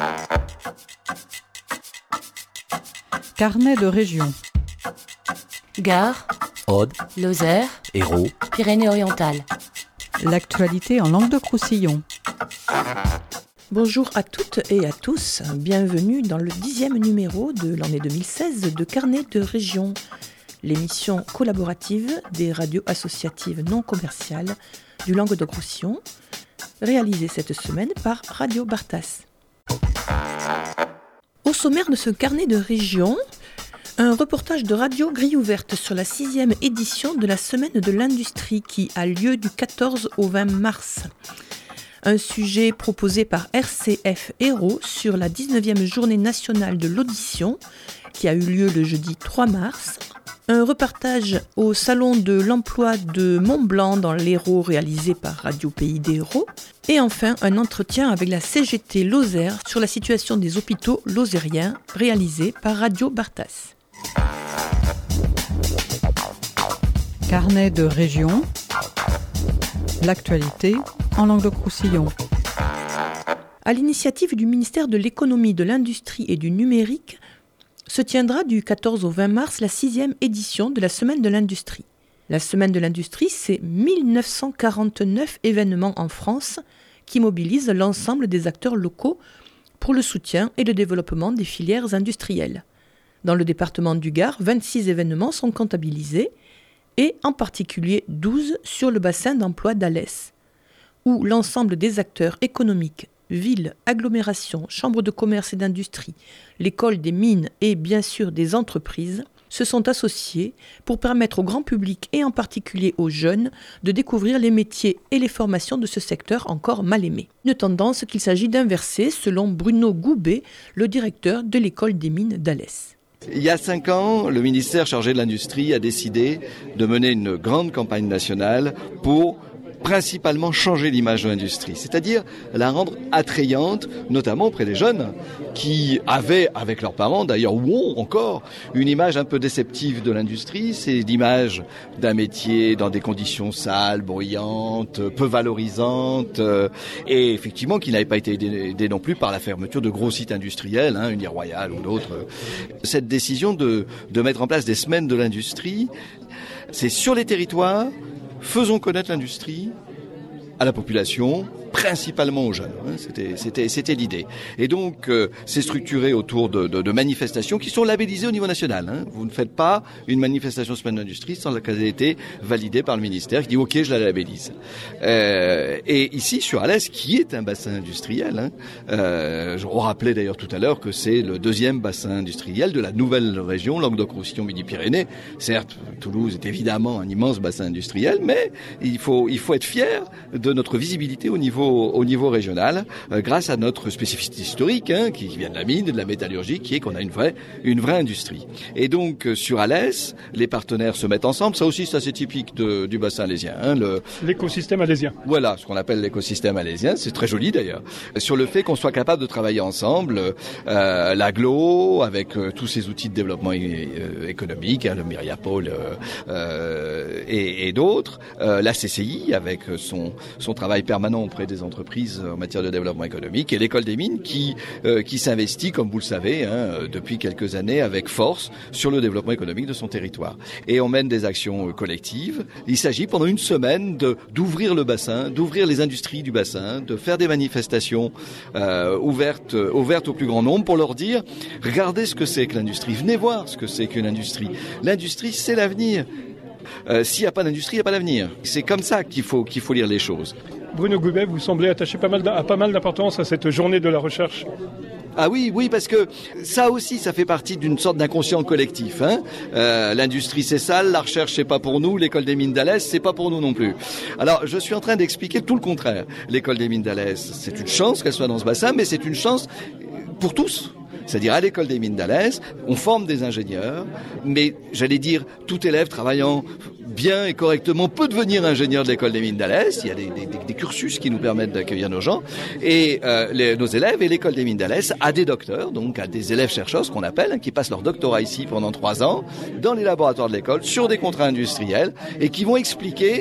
Carnet de région. Gard, Aude, Lozère, Hérault, Pyrénées-Orientales. L'actualité en Languedoc-Roussillon. Bonjour à toutes et à tous, bienvenue dans le 10e numéro de l'année 2016 de Carnet de région, l'émission collaborative des radios associatives non commerciales du Languedoc-Roussillon, réalisée cette semaine par Radio Bartas. Au sommaire de ce carnet de région, un reportage de Radio Grille Ouverte sur la 6e édition de la Semaine de l'Industrie qui a lieu du 14 au 20 mars. Un sujet proposé par RCF Hérault sur la 19e journée nationale de l'audition qui a eu lieu le jeudi 3 mars. Un reportage au Salon de l'Emploi de Mont-Blanc dans l'Hérault réalisé par Radio Pays d'Hérault. Et enfin, un entretien avec la CGT Lozère sur la situation des hôpitaux lozériens réalisé par Radio Bartas. Carnet de région. L'actualité en Languedoc-Roussillon. À l'initiative du ministère de l'Économie, de l'Industrie et du Numérique, se tiendra du 14 au 20 mars la 6e édition de la Semaine de l'Industrie. La Semaine de l'Industrie, c'est 1949 événements en France qui mobilisent l'ensemble des acteurs locaux pour le soutien et le développement des filières industrielles. Dans le département du Gard, 26 événements sont comptabilisés et en particulier 12 sur le bassin d'emploi d'Alès, où l'ensemble des acteurs économiques, villes, agglomérations, chambres de commerce et d'industrie, l'école des mines et bien sûr des entreprises se sont associés pour permettre au grand public et en particulier aux jeunes de découvrir les métiers et les formations de ce secteur encore mal aimé. Une tendance qu'il s'agit d'inverser selon Bruno Goubet, le directeur de l'école des mines d'Alès. Il y a 5 ans, le ministère chargé de l'industrie a décidé de mener une grande campagne nationale pour principalement changer l'image de l'industrie, c'est-à-dire la rendre attrayante, notamment auprès des jeunes qui avaient, avec leurs parents d'ailleurs, ou ont encore, une image un peu déceptive de l'industrie. C'est l'image d'un métier dans des conditions sales, bruyantes, peu valorisantes, et effectivement qui n'avait pas été aidé non plus par la fermeture de gros sites industriels, Uniroyal ou d'autres. Cette décision de mettre en place des semaines de l'industrie, c'est sur les territoires. Faisons connaître l'industrie à la population, principalement aux jeunes. C'était l'idée. Et donc, c'est structuré autour de manifestations qui sont labellisées au niveau national. Vous ne faites pas une manifestation semaine d'industrie sans qu'elle ait été validée par le ministère qui dit « Ok, je la labellise ». Et ici, sur Alès, qui est un bassin industriel, on rappelait d'ailleurs tout à l'heure que c'est le 2e bassin industriel de la nouvelle région Languedoc-Roussillon Midi-Pyrénées. Certes, Toulouse est évidemment un immense bassin industriel, mais il faut être fier de notre visibilité au niveau régional, grâce à notre spécificité historique, qui vient de la mine, de la métallurgie, qui est qu'on a une vraie industrie. Et donc, sur Alès, les partenaires se mettent ensemble. Ça aussi, c'est assez typique du bassin alésien. L'écosystème alésien. Voilà, ce qu'on appelle l'écosystème alésien. C'est très joli d'ailleurs. Sur le fait qu'on soit capable de travailler ensemble, l'aglo, avec tous ces outils de développement économique, le Myriapol et d'autres, la CCI, avec son travail permanent auprès des entreprises en matière de développement économique, et l'école des mines qui s'investit, comme vous le savez, depuis quelques années avec force sur le développement économique de son territoire. Et on mène des actions collectives. Il s'agit pendant une semaine d'ouvrir le bassin, d'ouvrir les industries du bassin, de faire des manifestations ouvertes au plus grand nombre pour leur dire « Regardez ce que c'est que l'industrie, venez voir ce que c'est qu'une industrie. L'industrie, c'est l'avenir. S'il n'y a pas d'industrie, il n'y a pas d'avenir. » C'est comme ça qu'il faut lire les choses. Bruno Goubet, vous semblez attacher pas mal d'importance à cette journée de la recherche. Ah oui, parce que ça aussi, ça fait partie d'une sorte d'inconscient collectif. L'industrie, c'est sale, la recherche, c'est pas pour nous, l'école des mines d'Alès, c'est pas pour nous non plus. Alors, je suis en train d'expliquer tout le contraire. L'école des mines d'Alès, c'est une chance qu'elle soit dans ce bassin, mais c'est une chance pour tous. C'est-à-dire à l'école des mines d'Alès, on forme des ingénieurs, mais j'allais dire, tout élève travaillant bien et correctement peut devenir ingénieur de l'école des mines d'Alès. Il y a des cursus qui nous permettent d'accueillir nos gens. Et nos élèves, et l'école des mines d'Alès a des docteurs, donc a des élèves chercheurs, ce qu'on appelle, qui passent leur doctorat ici pendant 3 ans, dans les laboratoires de l'école, sur des contrats industriels, et qui vont expliquer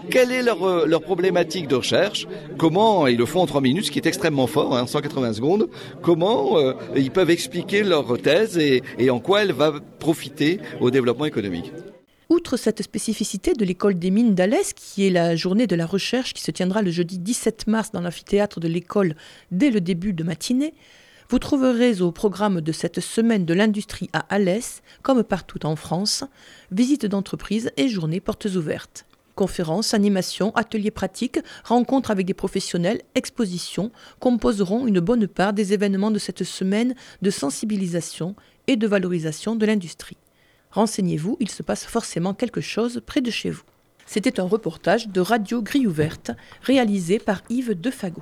quelle est leur problématique de recherche, comment, ils le font en 3 minutes, ce qui est extrêmement fort, 180 secondes, comment ils peuvent expliquer leur thèse et en quoi elle va profiter au développement économique. Outre cette spécificité de l'école des mines d'Alès, qui est la journée de la recherche qui se tiendra le jeudi 17 mars dans l'amphithéâtre de l'école dès le début de matinée, vous trouverez au programme de cette semaine de l'industrie à Alès, comme partout en France, visites d'entreprises et journées portes ouvertes. Conférences, animations, ateliers pratiques, rencontres avec des professionnels, expositions composeront une bonne part des événements de cette semaine de sensibilisation et de valorisation de l'industrie. Renseignez-vous, il se passe forcément quelque chose près de chez vous. C'était un reportage de Radio Grille Ouverte, réalisé par Yves Defago.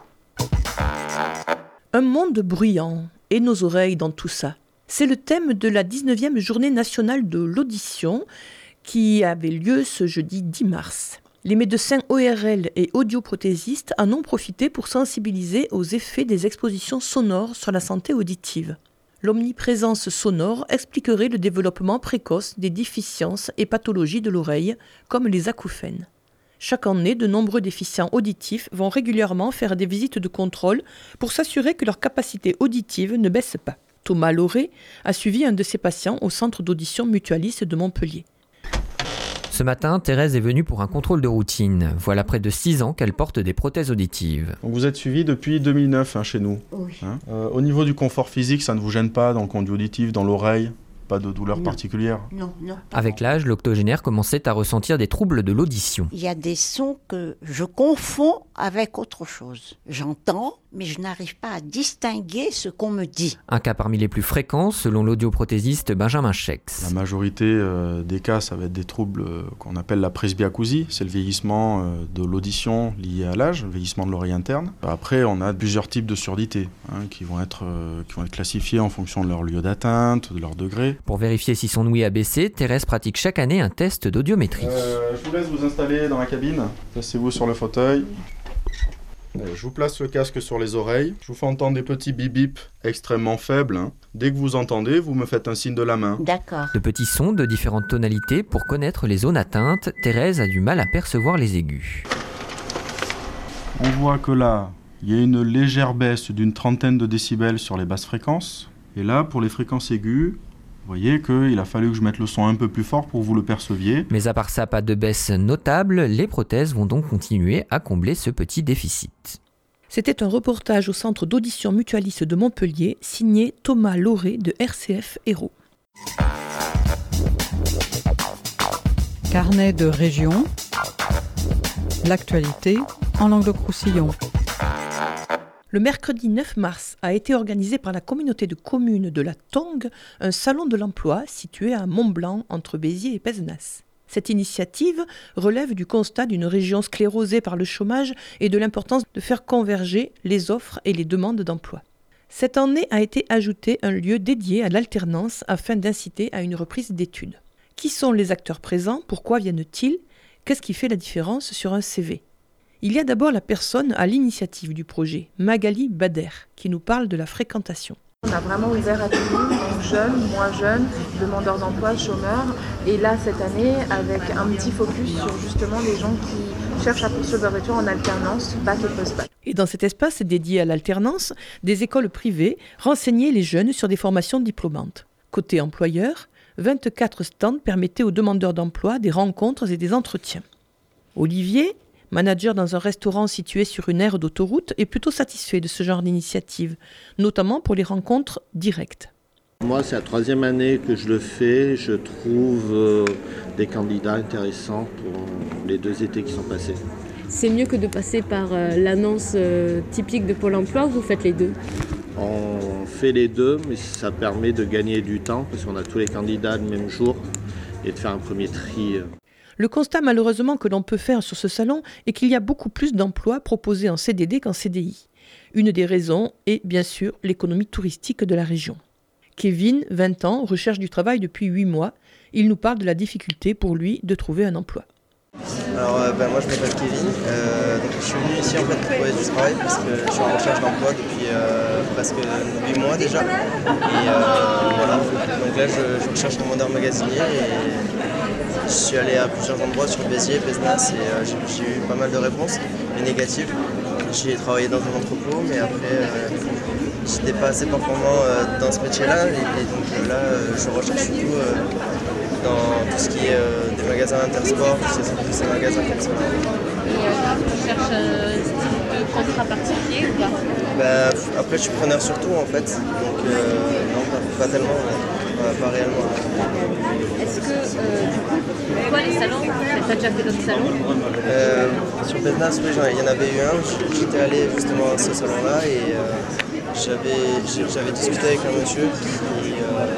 Un monde bruyant, et nos oreilles dans tout ça. C'est le thème de la 19e journée nationale de l'audition, qui avait lieu ce jeudi 10 mars. Les médecins ORL et audioprothésistes en ont profité pour sensibiliser aux effets des expositions sonores sur la santé auditive. L'omniprésence sonore expliquerait le développement précoce des déficiences et pathologies de l'oreille, comme les acouphènes. Chaque année, de nombreux déficients auditifs vont régulièrement faire des visites de contrôle pour s'assurer que leur capacité auditive ne baisse pas. Thomas Lauré a suivi un de ses patients au centre d'audition mutualiste de Montpellier. Ce matin, Thérèse est venue pour un contrôle de routine. Voilà près de 6 ans qu'elle porte des prothèses auditives. Donc vous êtes suivi depuis 2009 chez nous. Oui. Au niveau du confort physique, ça ne vous gêne pas dans le conduit auditif, dans l'oreille? Pas de douleur particulière? Non. Avec l'âge, l'octogénaire commençait à ressentir des troubles de l'audition. Il y a des sons que je confonds avec autre chose. J'entends, mais je n'arrive pas à distinguer ce qu'on me dit. Un cas parmi les plus fréquents, selon l'audioprothésiste Benjamin Schex. La majorité des cas, ça va être des troubles qu'on appelle la presbyacousie. C'est le vieillissement de l'audition lié à l'âge, le vieillissement de l'oreille interne. Après, on a plusieurs types de surdité qui vont être classifiés en fonction de leur lieu d'atteinte, de leur degré. Pour vérifier si son ouïe a baissé, Thérèse pratique chaque année un test d'audiométrie. Je vous laisse vous installer dans la cabine. Placez-vous sur le fauteuil. Je vous place le casque sur les oreilles. Je vous fais entendre des petits bip-bip extrêmement faibles. Dès que vous entendez, vous me faites un signe de la main. D'accord. De petits sons de différentes tonalités pour connaître les zones atteintes. Thérèse a du mal à percevoir les aigus. On voit que là, il y a une légère baisse d'une 30aine de décibels sur les basses fréquences. Et là, pour les fréquences aiguës, vous voyez qu'il a fallu que je mette le son un peu plus fort pour que vous le perceviez. Mais à part ça, pas de baisse notable, les prothèses vont donc continuer à combler ce petit déficit. C'était un reportage au centre d'audition mutualiste de Montpellier, signé Thomas Lauré de RCF Hérault. Carnet de région, l'actualité en Languedoc-Roussillon. Le mercredi 9 mars a été organisé par la communauté de communes de la Tongue un salon de l'emploi situé à Montblanc entre Béziers et Pézenas. Cette initiative relève du constat d'une région sclérosée par le chômage et de l'importance de faire converger les offres et les demandes d'emploi. Cette année a été ajouté un lieu dédié à l'alternance afin d'inciter à une reprise d'études. Qui sont les acteurs présents? Pourquoi viennent-ils? Qu'est-ce qui fait la différence sur un CV? Il y a d'abord la personne à l'initiative du projet, Magali Bader, qui nous parle de la fréquentation. On a vraiment ouvert à tout le monde, donc jeunes, moins jeunes, demandeurs d'emploi, chômeurs. Et là, cette année, avec un petit focus sur justement les gens qui cherchent à poursuivre leur études en alternance, bac et post-bac. Et dans cet espace dédié à l'alternance, des écoles privées renseignaient les jeunes sur des formations diplômantes. Côté employeur, 24 stands permettaient aux demandeurs d'emploi des rencontres et des entretiens. Olivier, manager dans un restaurant situé sur une aire d'autoroute, est plutôt satisfait de ce genre d'initiative, notamment pour les rencontres directes. Moi, c'est la 3e année que je le fais. Je trouve des candidats intéressants pour les 2 étés qui sont passés. C'est mieux que de passer par l'annonce typique de Pôle emploi ou vous faites les deux? On fait les deux, mais ça permet de gagner du temps parce qu'on a tous les candidats le même jour et de faire un premier tri. Le constat malheureusement que l'on peut faire sur ce salon est qu'il y a beaucoup plus d'emplois proposés en CDD qu'en CDI. Une des raisons est bien sûr l'économie touristique de la région. Kevin, 20 ans, recherche du travail depuis 8 mois. Il nous parle de la difficulté pour lui de trouver un emploi. Alors moi je m'appelle Kevin, donc je suis venu ici en fait pour trouver du travail parce que je suis en recherche d'emploi depuis presque 8 mois déjà. Et voilà, donc là je recherche un vendeur magasinier et Je suis allé à plusieurs endroits sur Béziers, Pézenas et j'ai eu pas mal de réponses, mais négatives. J'ai travaillé dans un entrepôt, mais après, j'étais pas assez performant dans ce métier-là. Et donc là, je recherche surtout dans tout ce qui est des magasins intersport, tous ces magasins comme ça. Et tu cherches un style de contrat particulier ou pas? Après, je suis preneur surtout en fait, donc non, pas tellement, pas réellement. Est-ce que, du coup, toi, les salons, t'as déjà fait d'autres salons? Sur Pézenas, oui, il y en avait eu un. J'étais allé justement à ce salon-là et j'avais discuté avec un monsieur qui...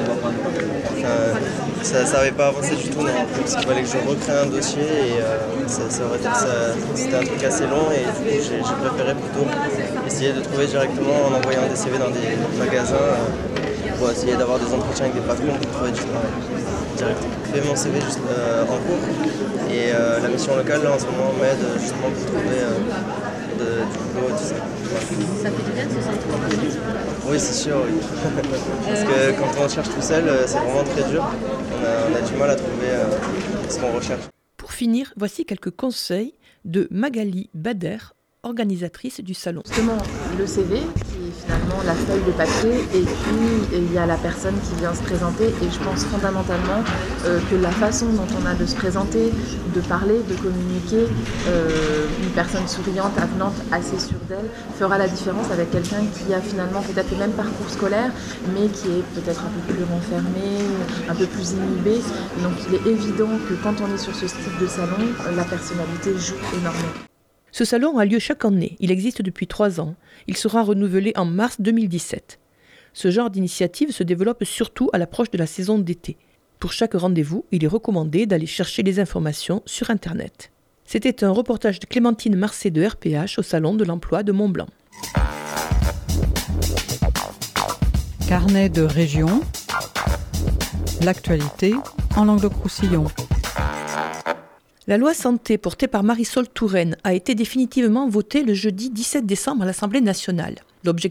ça n'avait pas avancé du tout, non. Parce qu'il fallait que je recrée un dossier et c'était un truc assez long et du coup j'ai préféré plutôt essayer de trouver directement en envoyant des CV dans des magasins pour essayer d'avoir des entretiens avec des patrons pour trouver du travail directement. J'ai fait mon CV juste en cours et la mission locale là en ce moment m'aide justement pour trouver du boulot et tout ça. Ça fait du bien de se sentir optimiste? Oui, c'est sûr, oui. Parce que quand on cherche tout seul, c'est vraiment très dur. On a du mal à trouver ce qu'on recherche. Pour finir, voici quelques conseils de Magali Bader, organisatrice du salon. Justement, le CV, qui est finalement la feuille de papier, et puis il y a la personne qui vient se présenter, et je pense fondamentalement que la façon dont on a de se présenter, de parler, de communiquer, une personne souriante, avenante, assez sûre d'elle, fera la différence avec quelqu'un qui a finalement peut-être le même parcours scolaire, mais qui est peut-être un peu plus renfermé, un peu plus inhibé. Donc il est évident que quand on est sur ce style de salon, la personnalité joue énormément. Ce salon a lieu chaque année, il existe depuis 3 ans. Il sera renouvelé en mars 2017. Ce genre d'initiative se développe surtout à l'approche de la saison d'été. Pour chaque rendez-vous, il est recommandé d'aller chercher les informations sur Internet. C'était un reportage de Clémentine Marcet de RPH au Salon de l'Emploi de Mont-Blanc. Carnet de région. L'actualité en Languedoc-Roussillon. La loi santé portée par Marisol Touraine a été définitivement votée le jeudi 17 décembre à l'Assemblée nationale. L'objectif ?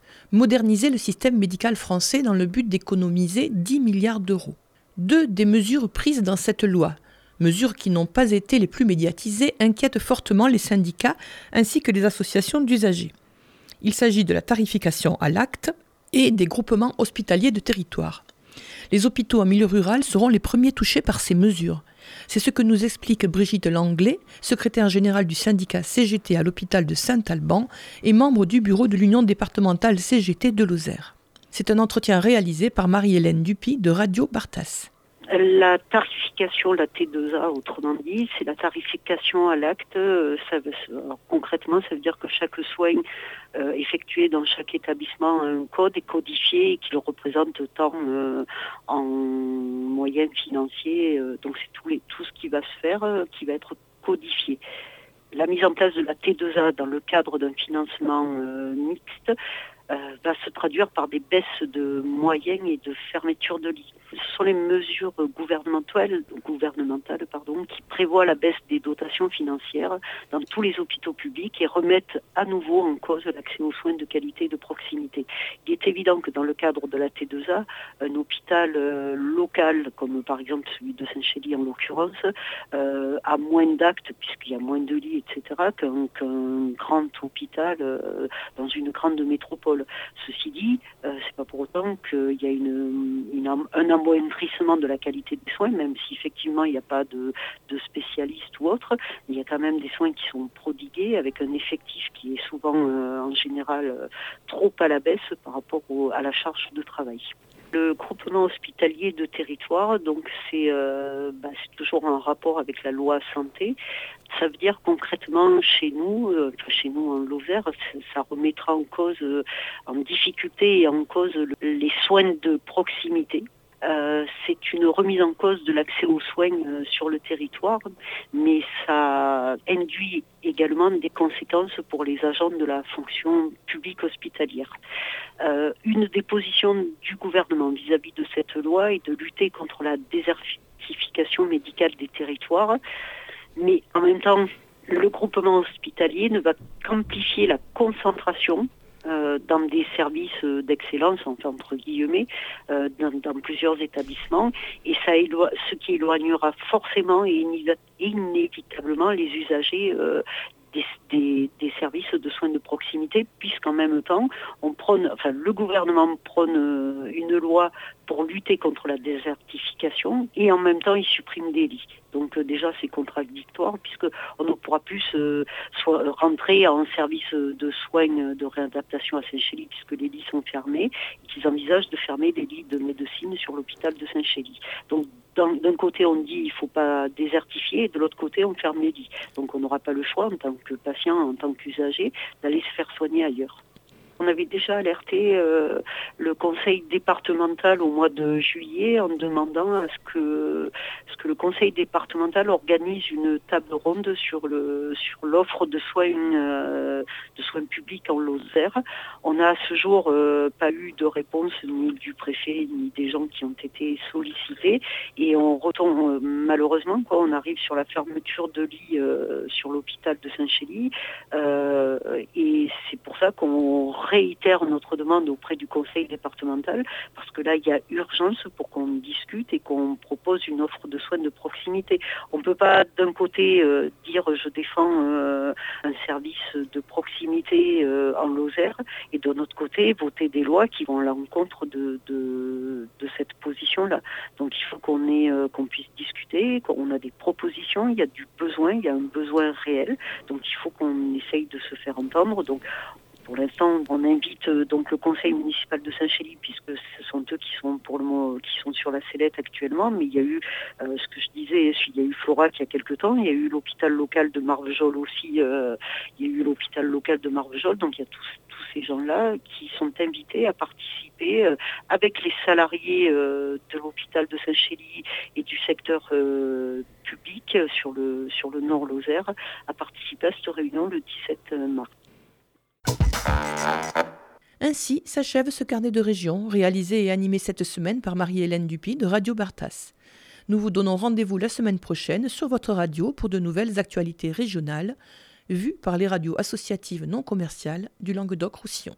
Moderniser le système médical français dans le but d'économiser 10 milliards d'euros. 2 des mesures prises dans cette loi, mesures qui n'ont pas été les plus médiatisées, inquiètent fortement les syndicats ainsi que les associations d'usagers. Il s'agit de la tarification à l'acte et des groupements hospitaliers de territoire. Les hôpitaux en milieu rural seront les premiers touchés par ces mesures. C'est ce que nous explique Brigitte Langlais, secrétaire générale du syndicat CGT à l'hôpital de Saint-Alban et membre du bureau de l'Union départementale CGT de Lozère. C'est un entretien réalisé par Marie-Hélène Dupuy de Radio Bartas. La tarification, la T2A, autrement dit, c'est la tarification à l'acte. Concrètement, ça veut dire que chaque soin effectué dans chaque établissement a un code est codifié et qu'il représente tant en moyens financiers. Donc c'est tout ce qui va se faire qui va être codifié. La mise en place de la T2A dans le cadre d'un financement mixte va se traduire par des baisses de moyens et de fermeture de lits. Ce sont les mesures gouvernementales qui prévoient la baisse des dotations financières dans tous les hôpitaux publics et remettent à nouveau en cause l'accès aux soins de qualité et de proximité. Il est évident que dans le cadre de la T2A, un hôpital local, comme par exemple celui de Saint-Chély en l'occurrence, a moins d'actes puisqu'il y a moins de lits, etc., qu'un grand hôpital dans une grande métropole. Ceci dit, c'est pas pour autant qu'il y a un amoindrissement de la qualité des soins, même si effectivement il n'y a pas de spécialistes ou autres, il y a quand même des soins qui sont prodigués avec un effectif qui est souvent en général trop à la baisse par rapport à la charge de travail. Le groupement hospitalier de territoire, donc c'est toujours en rapport avec la loi santé. Ça veut dire concrètement chez nous en Lozère, ça remettra en cause, en difficulté et en cause les soins de proximité. C'est une remise en cause de l'accès aux soins sur le territoire, mais ça induit également des conséquences pour les agents de la fonction publique hospitalière. Une des positions du gouvernement vis-à-vis de cette loi est de lutter contre la désertification médicale des territoires, mais en même temps, le groupement hospitalier ne va qu'amplifier la concentration dans des services d'excellence, enfin, entre guillemets, dans plusieurs établissements, et ce qui éloignera forcément et inévitablement les usagers des services de soins de proximité, puisqu'en même temps, le gouvernement prône une loi pour lutter contre la désertification et en même temps il supprime des lits. Donc déjà c'est contradictoire puisqu'on ne pourra plus rentrer en service de soins de réadaptation à Saint-Chély puisque les lits sont fermés et qu'ils envisagent de fermer les lits de médecine sur l'hôpital de Saint-Chély. Donc d'un côté on dit il ne faut pas désertifier et de l'autre côté on ferme les lits. Donc on n'aura pas le choix en tant que patient, en tant qu'usager, d'aller se faire soigner ailleurs. On avait déjà alerté le conseil départemental au mois de juillet en demandant à ce que le conseil départemental organise une table ronde sur l'offre de soins publics en Lozère. On n'a à ce jour pas eu de réponse ni du préfet ni des gens qui ont été sollicités et on retombe malheureusement on arrive sur la fermeture de lits sur l'hôpital de Saint-Chély et c'est pour ça qu'on réitère notre demande auprès du conseil départemental parce que là il y a urgence pour qu'on discute et qu'on propose une offre de soins de proximité. On ne peut pas d'un côté dire je défends un service de proximité en Lozère et de l'autre côté voter des lois qui vont à l'encontre de cette position-là. Donc il faut qu'on puisse discuter, qu'on a des propositions, il y a du besoin, il y a un besoin réel, donc il faut qu'on essaye de se faire entendre. Donc pour l'instant, on invite donc le conseil municipal de Saint-Chély, puisque ce sont eux qui sont pour le moment qui sont sur la sellette actuellement. Mais il y a eu, ce que je disais, il y a eu Florac il y a quelque temps, il y a eu l'hôpital local de Marvejols aussi, il y a eu l'hôpital local de Marvejols. Donc il y a tous ces gens-là qui sont invités à participer avec les salariés de l'hôpital de Saint-Chély et du secteur public sur le Nord Lozère, à participer à cette réunion le 17 mars. Ainsi s'achève ce carnet de région, réalisé et animé cette semaine par Marie-Hélène Dupuis de Radio Bartas. Nous vous donnons rendez-vous la semaine prochaine sur votre radio pour de nouvelles actualités régionales, vues par les radios associatives non commerciales du Languedoc-Roussillon.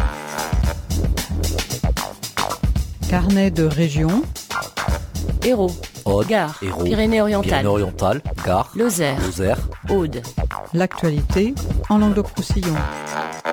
Carnet de région. Hérault, Aude, Gard, Hérault, Pyrénées-Orientales, Gard, Lozère, Lozère, Aude. L'actualité en Languedoc-Roussillon.